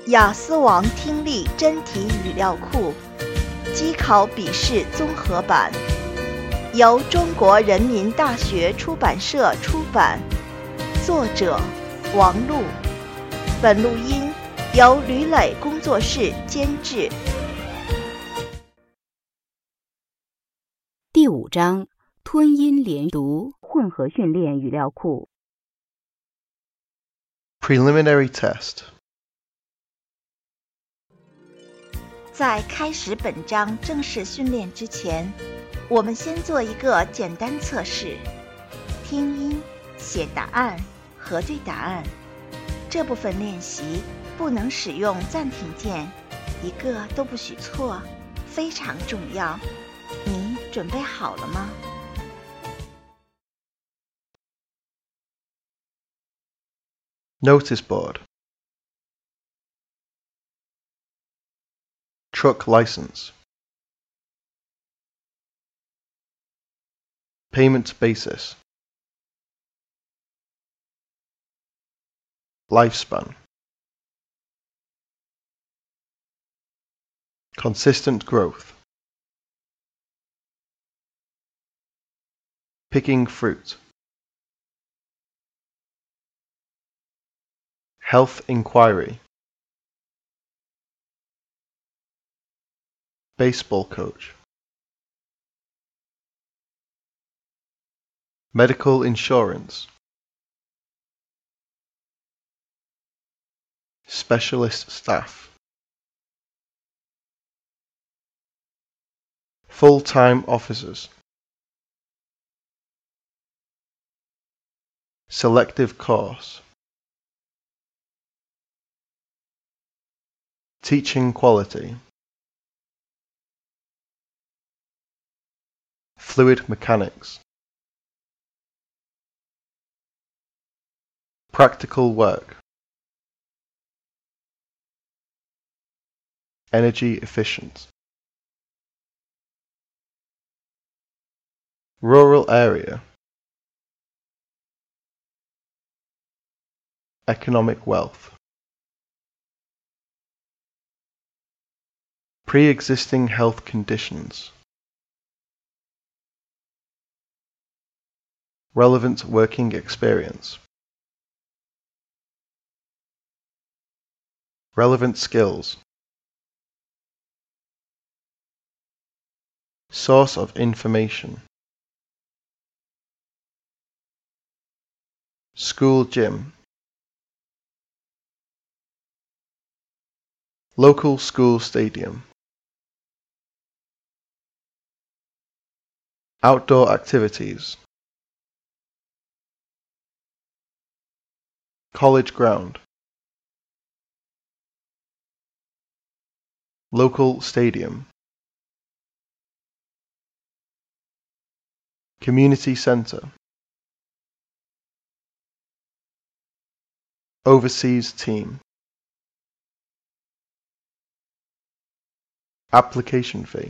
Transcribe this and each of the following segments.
雅思王听力真题语料库机考笔试综合版，由中国人民大学出版社出版，作者王璐。本录音由吕磊工作室监制。 第5章吞音连读混合训练语料库。 Preliminary test. 在开始本章正式训练之前，我们先做一个简单测试：听音、写答案、核对答案。这部分练习不能使用暂停键，一个都不许错，非常重要。你准备好了吗？ Notice board. Truck license. Payment basis. Lifespan. Consistent growth. Picking fruit. Health inquiry. Baseball coach. Medical insurance. Specialist staff. Full-time officers. Selective course. Teaching quality. Fluid mechanics. Practical work. Energy efficient. Rural area. Economic wealth. Pre-existing health conditions. Relevant working experience. Relevant skills. Source of information. School gym. Local school stadium. Outdoor activities. College ground. Local stadium. Community center. Overseas team. Application fee.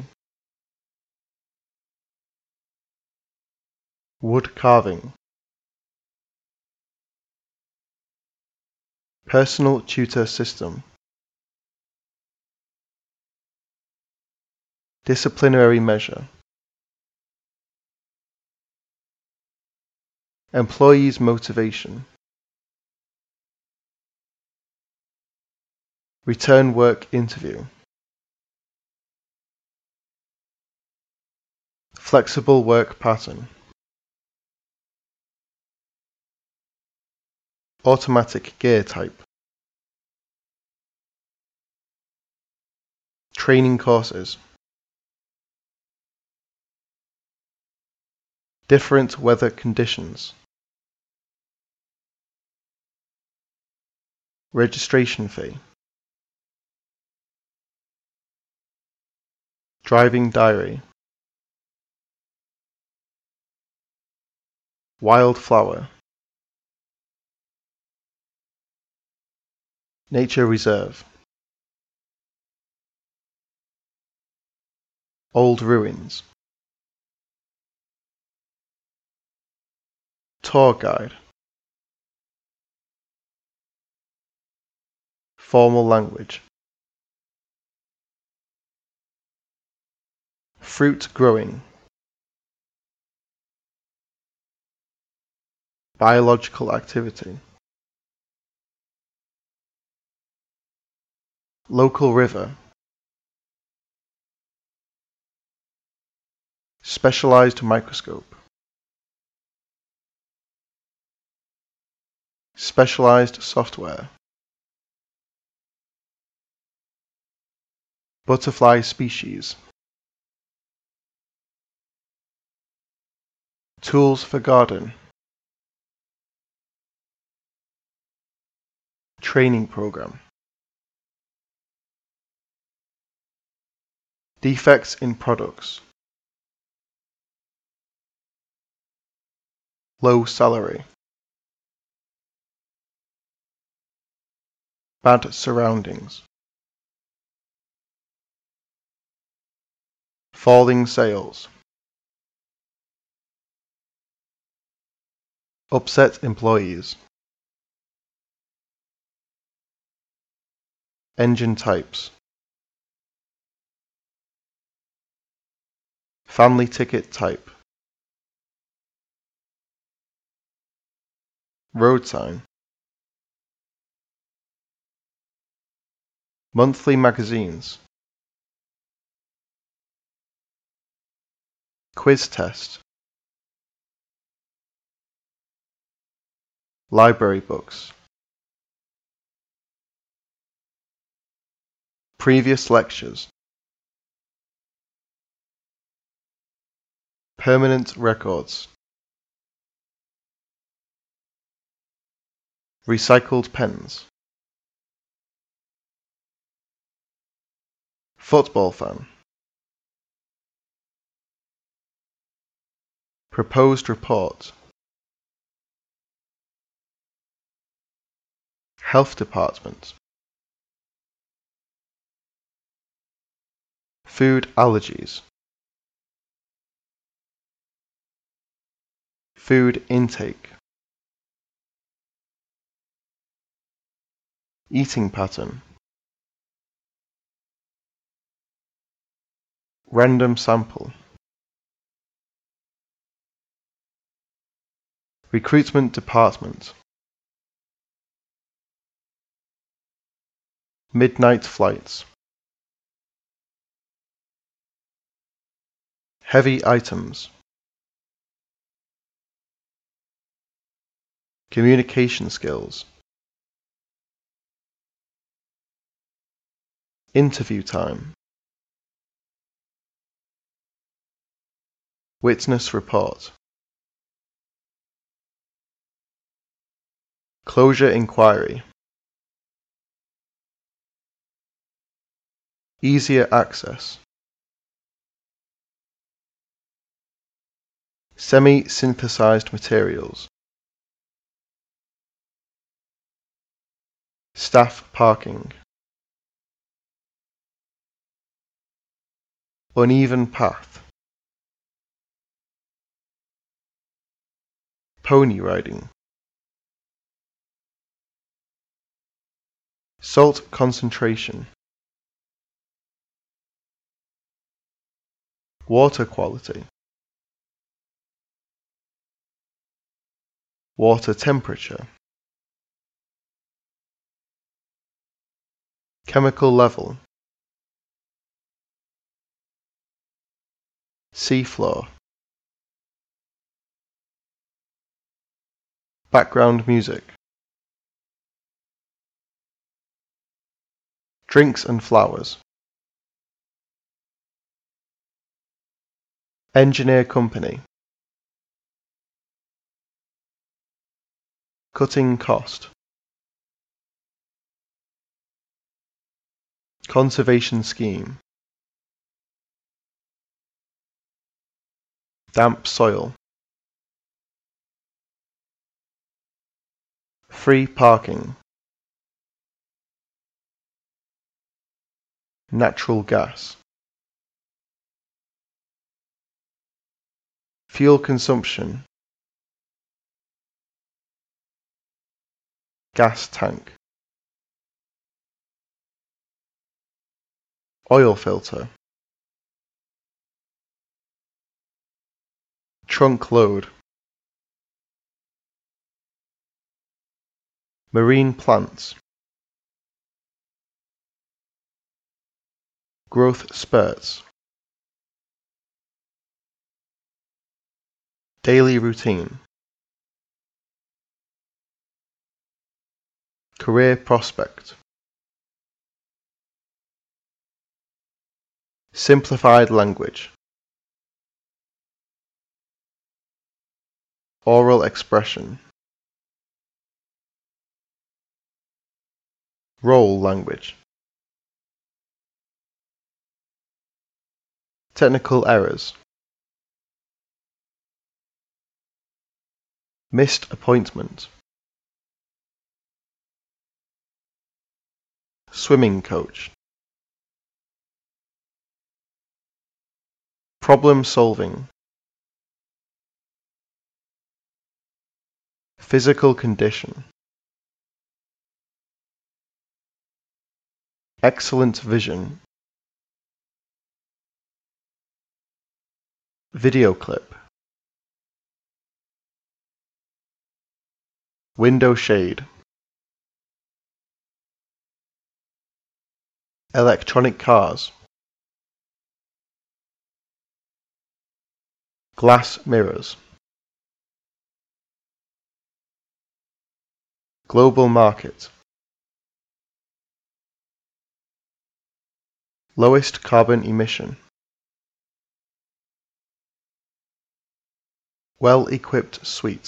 Wood carving. Personal tutor system. Disciplinary measure. Employees' motivation. Return work interview. Flexible work pattern. Automatic gear type. Training courses. Different weather conditions. Registration fee. Driving diary. Wildflower. Nature reserve. Old ruins. Tour guide. formal language. Fruit growing. Biological activity. Local river. Specialized microscope. Specialized software. Butterfly species. Tools for garden. Training program. Defects in products. Low salary. Bad surroundings. Falling sales. Upset employees. Engine types. Family ticket type. Road sign. Monthly magazines. Quiz test. Library books. Previous lectures. Permanent records. Recycled pens. Football fan. Proposed report. Health department. Food allergies. Food intake. Eating pattern. Random sample. Recruitment department. Midnight flights. Heavy items. Communication skills. Interview time. Witness report. Closure inquiry. Easier access. Semi-synthesized materials. Staff parking. Uneven path. Pony riding. Salt concentration. Water quality. Water temperature. Chemical level. Seafloor. Background music. Drinks and flowers. Engineer company. Cutting cost. Conservation scheme. Damp soil. Free parking. Natural gas. Fuel consumption. Gas tank. Oil filter. Trunk load. Marine plants. Growth spurts. Daily routine. Career prospect. Simplified language. Oral expression. Role language. Technical errors. Missed appointment. Swimming coach. Problem solving. Physical condition. Excellent vision. Video clip. Window shade. Electronic cars. Glass mirrors. Global market. Lowest carbon emission. Well-equipped suite.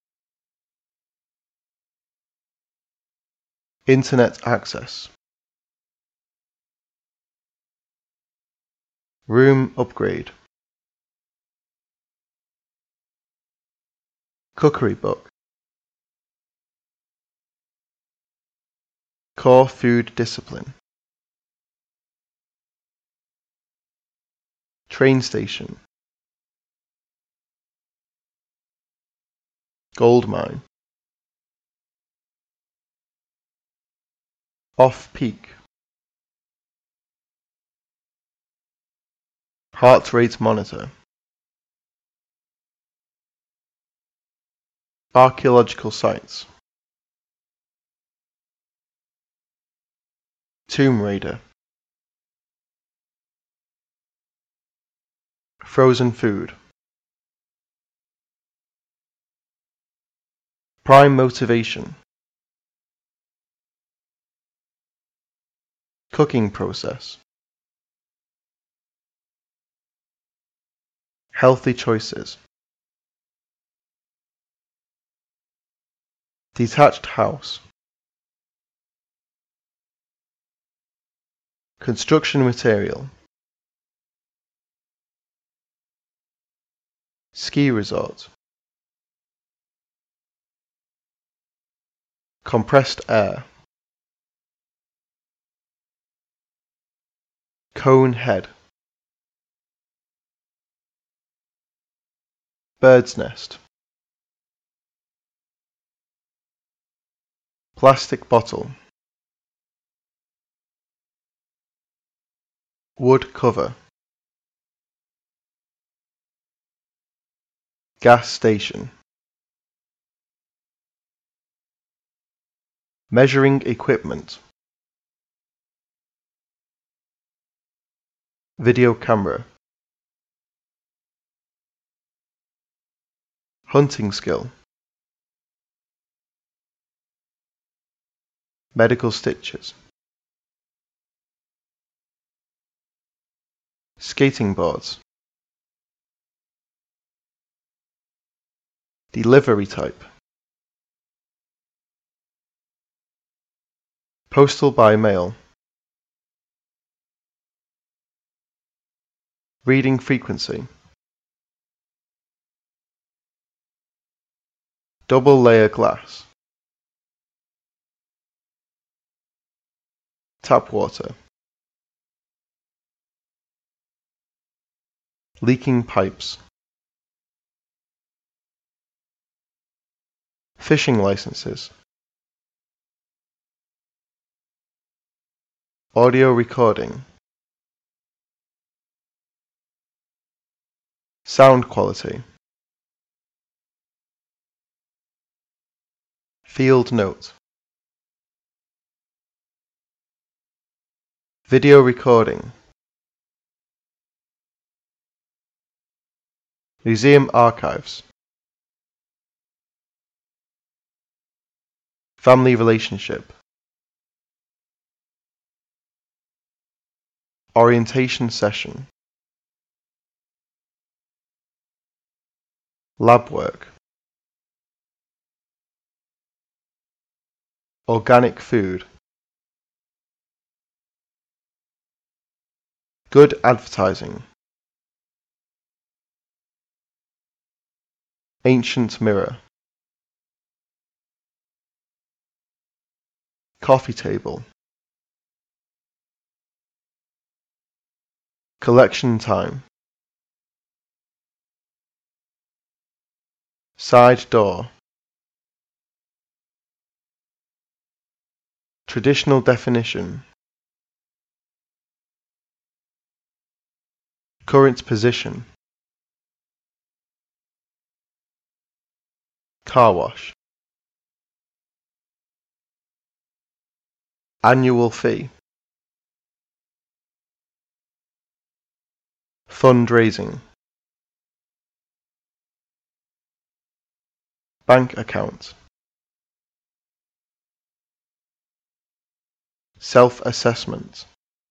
Internet access. Room upgrade. Cookery book. Core food discipline. Train station. Gold mine. Off-peak. Heart rate monitor. Archaeological sites. Tomb Raider. Frozen food. Prime motivation. Cooking process. Healthy choices. Detached house. Construction material. Ski resort. Compressed air. Cone head. Bird's nest. Plastic bottle. Wood cover. Gas station. Measuring equipment. Video camera. Hunting skill. Medical stitches. Skating boards. Delivery type. Postal by mail. Reading frequency. Double layer glass. Tap water. Leaking pipes. Fishing licenses. Audio recording. Sound quality. Field note. Video recording. Museum archives. Family relationship. Orientation session. Lab work. Organic food. Good advertising. Ancient mirror. Coffee table. Collection time. Side door. Traditional definition. Current position. Car wash. Annual fee. Fundraising. Bank account. Self-assessment.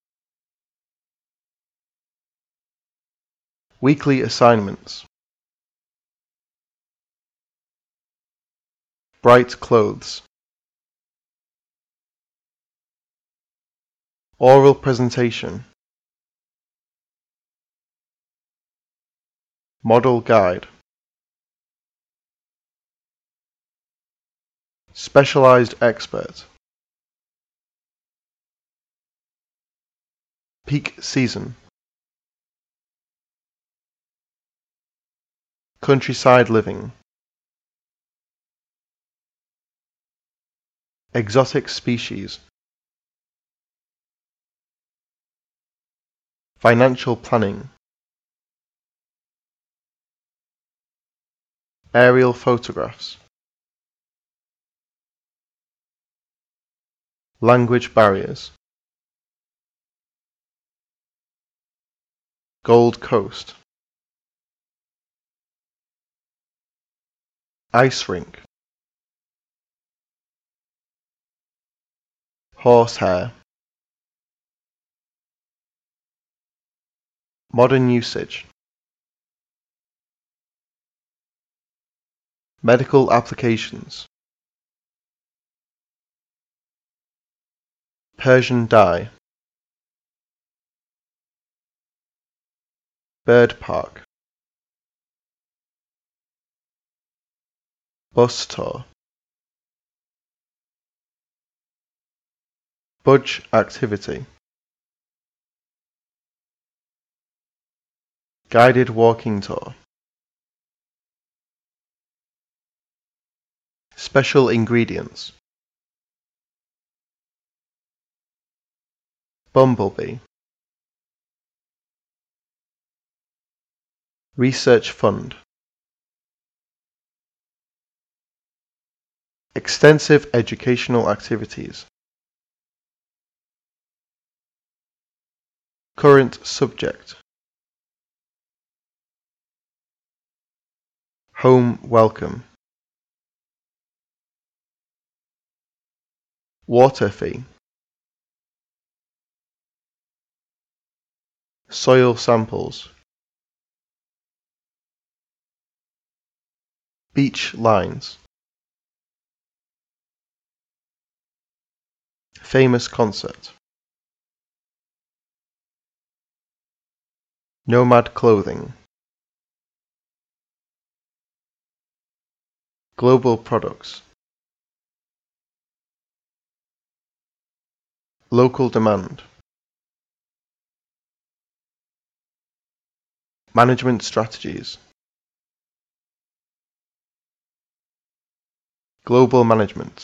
Weekly assignments. Bright clothes. Oral presentation. Model guide. Specialized expert. Peak season. Countryside living. Exotic species. Financial planning. Aerial photographs. Language barriers. Gold Coast. Ice rink. Horsehair. Modern usage. Medical applications. Persian dye. Bird park. Bus tour. Budge activity. Guided walking tour. Special ingredients. Bumblebee. Research fund. Extensive educational activities. Current subject. Home welcome. Water fee. Soil samples. Beach lines. Famous concert. Nomad clothing. Global products. Local demand. Management strategies. Global management.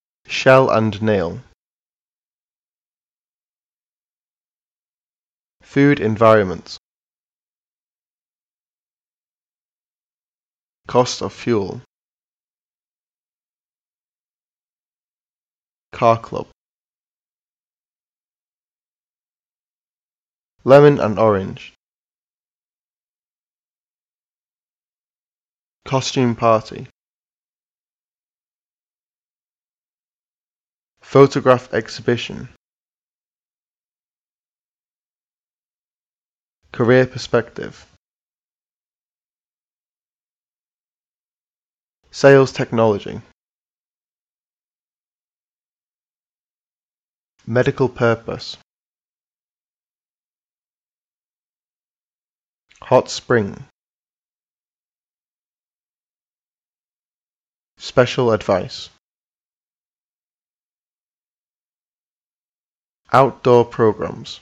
Shell and nail. food environment, cost of fuel, car club, lemon and orange, costume party, photograph exhibition, career perspective, sales technology, medical purpose, hot spring, special advice, outdoor programs,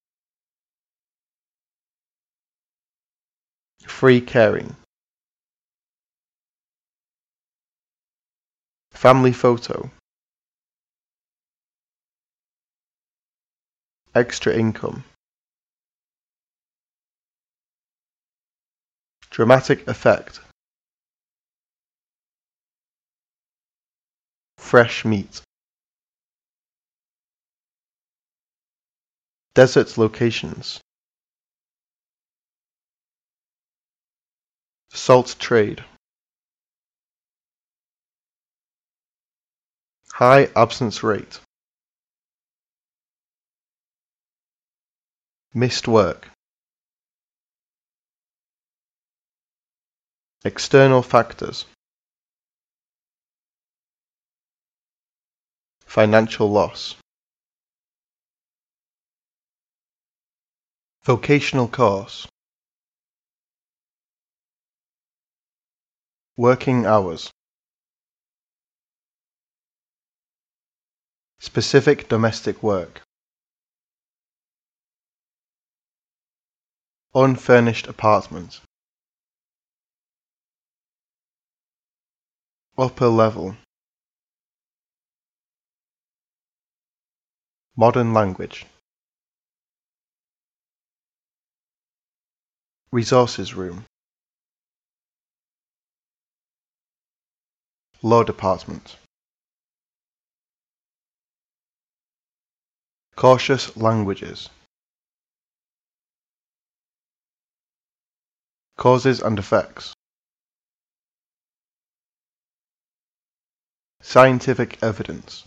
free caring, family photo, extra income, dramatic effect, fresh meat, desert locations, salt trade, high absence rate, missed work, external factors, financial loss, vocational course, working hours, specific domestic work, unfurnished apartment, upper level, modern language, resources room, law department, cautious languages, causes and effects, scientific evidence,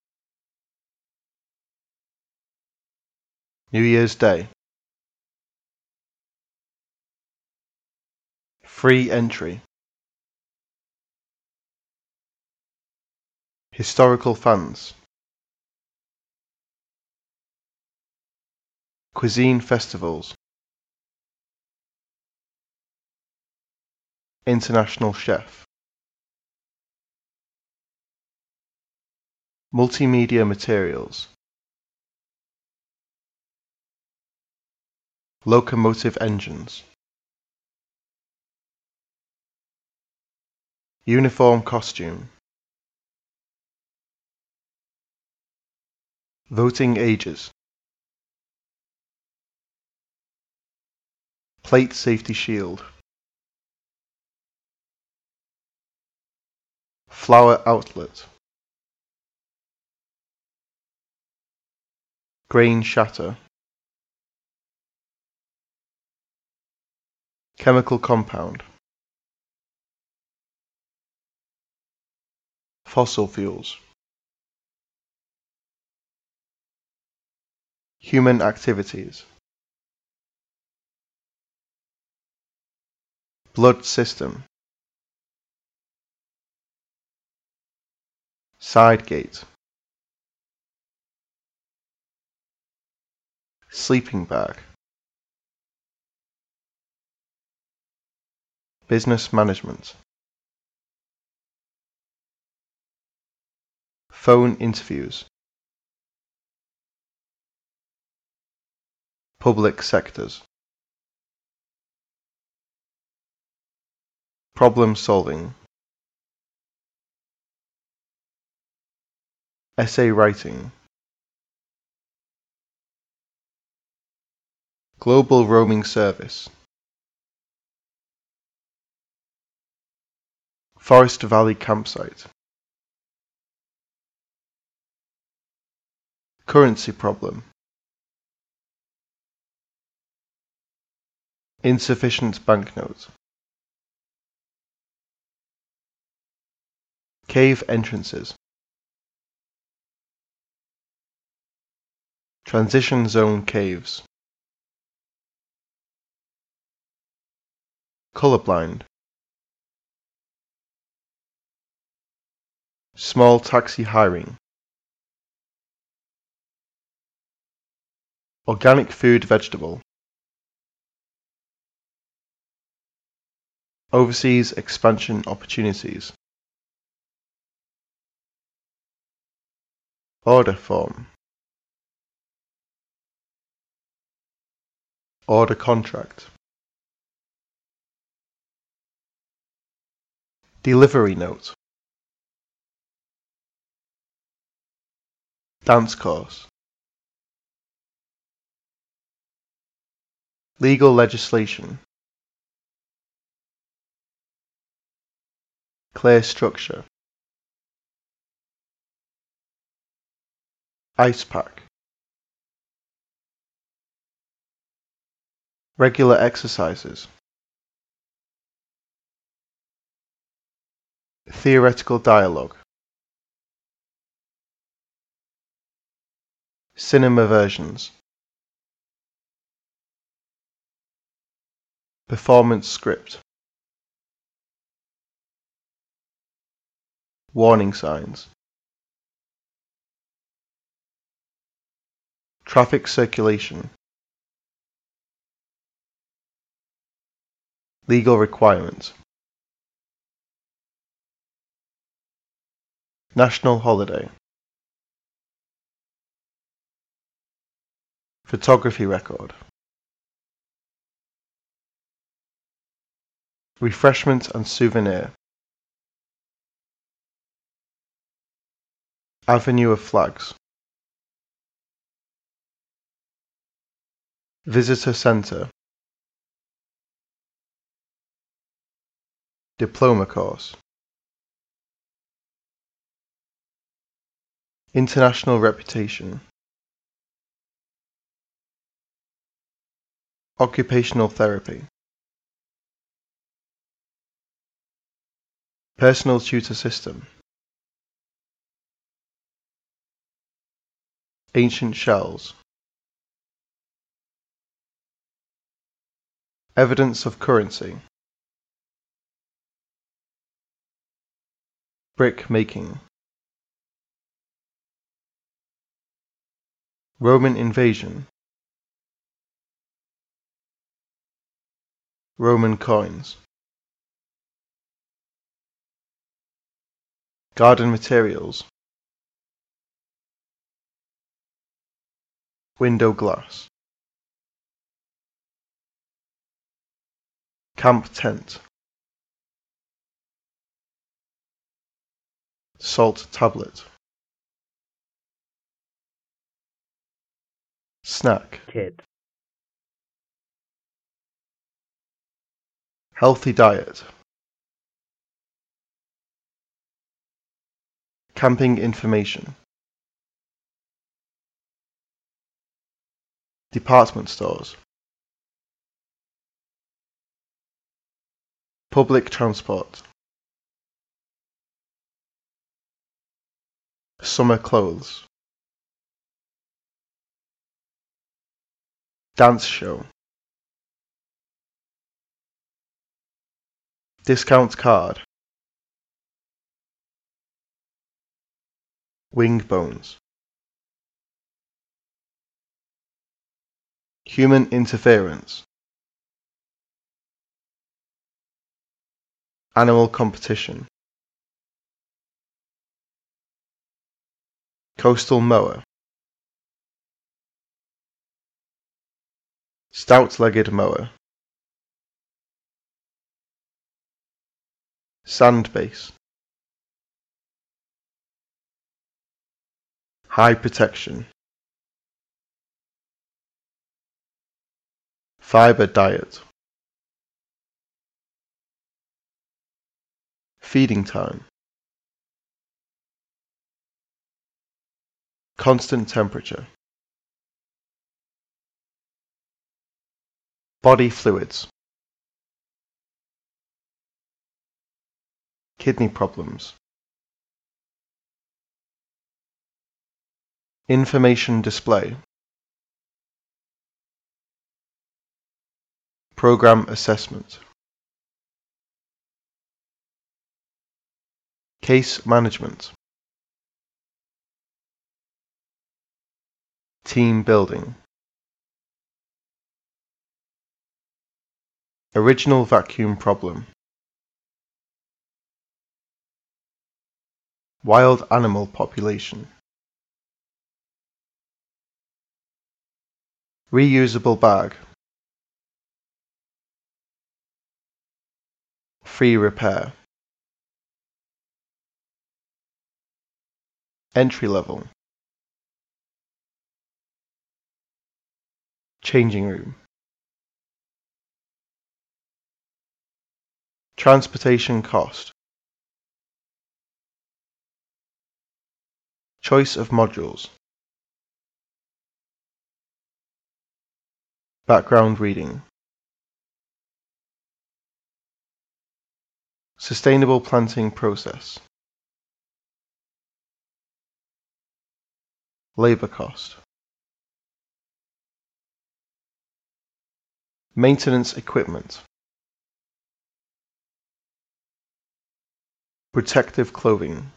New Year's Day, free entry, historical fans, cuisine festivals, international chef, multimedia materials, locomotive engines, uniform costume, voting ages, plate safety shield, flower outlet, grain shatter, chemical compound, fossil fuels, human activities, blood system, side gate, sleeping bag, business management, phone interviews, public sectors, problem solving, essay writing, Global roaming service. Forest Valley campsite. Currency problem. Insufficient banknote. Cave entrances. Transition zone caves. Colorblind. Small taxi hiring. Organic food vegetable. Overseas expansion opportunities. Order form. Order contract. Delivery note. Dance course. Legal legislation. Clear structure. Ice pack. Regular exercises. Theoretical dialogue. Cinema versions. Performance script. Warning signs. Traffic circulation. Legal requirement. National holiday. Photography record. Refreshment and souvenir. Avenue of flags. Visitor center. Diploma course. International reputation. Occupational therapy. Personal tutor system. Ancient shells. Evidence of currency. Brick making. Roman invasion. Roman coins. Garden materials. Window glass. Camp tent. Salt tablet. Snack. kid, Healthy diet. Camping information. Department stores. Public transport. Summer clothes. Dance show. Discount card. Wing bones. Human interference. Animal competition. Coastal mower. Stout-legged mower. Sand base. High protection. Fiber diet. Feeding time. Constant temperature. Body fluids. Kidney problems. Information display. Program assessment. Case management. Team building. Original vacuum problem. Wild animal population. Reusable bag. Free repair. Entry level. Changing room. Transportation cost. Choice of modules. Background reading. Sustainable planting process. Labor cost. Maintenance equipment. Protective clothing.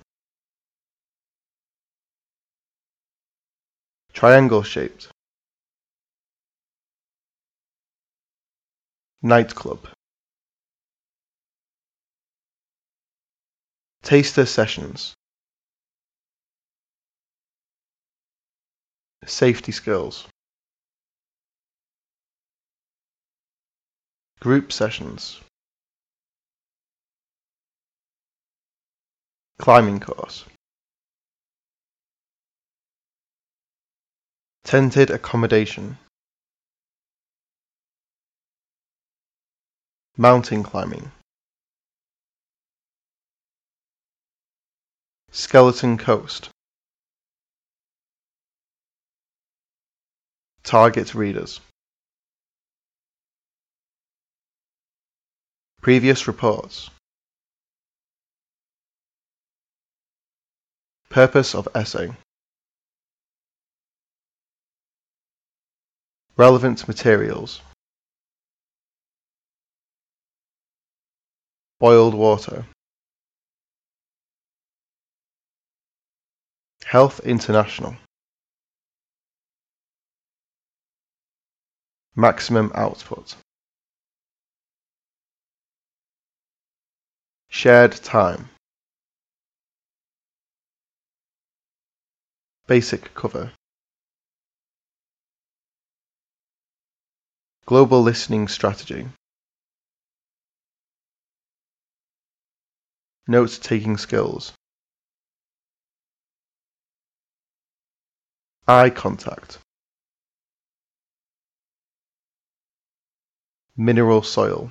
Triangle shaped. Nightclub. Taster sessions. Safety skills. Group sessions. Climbing course. Tented accommodation. Mountain climbing. Skeleton Coast. Target readers. Previous reports. Purpose of essay. Relevant materials. Boiled water. Health International. Maximum output. Shared time. Basic cover. Global listening strategy. Note-taking skills. Eye contact. Mineral soil.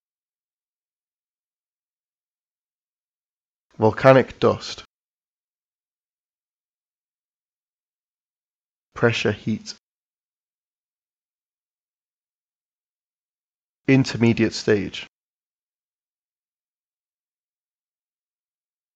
Volcanic dust. Pressure heat. Intermediate stage.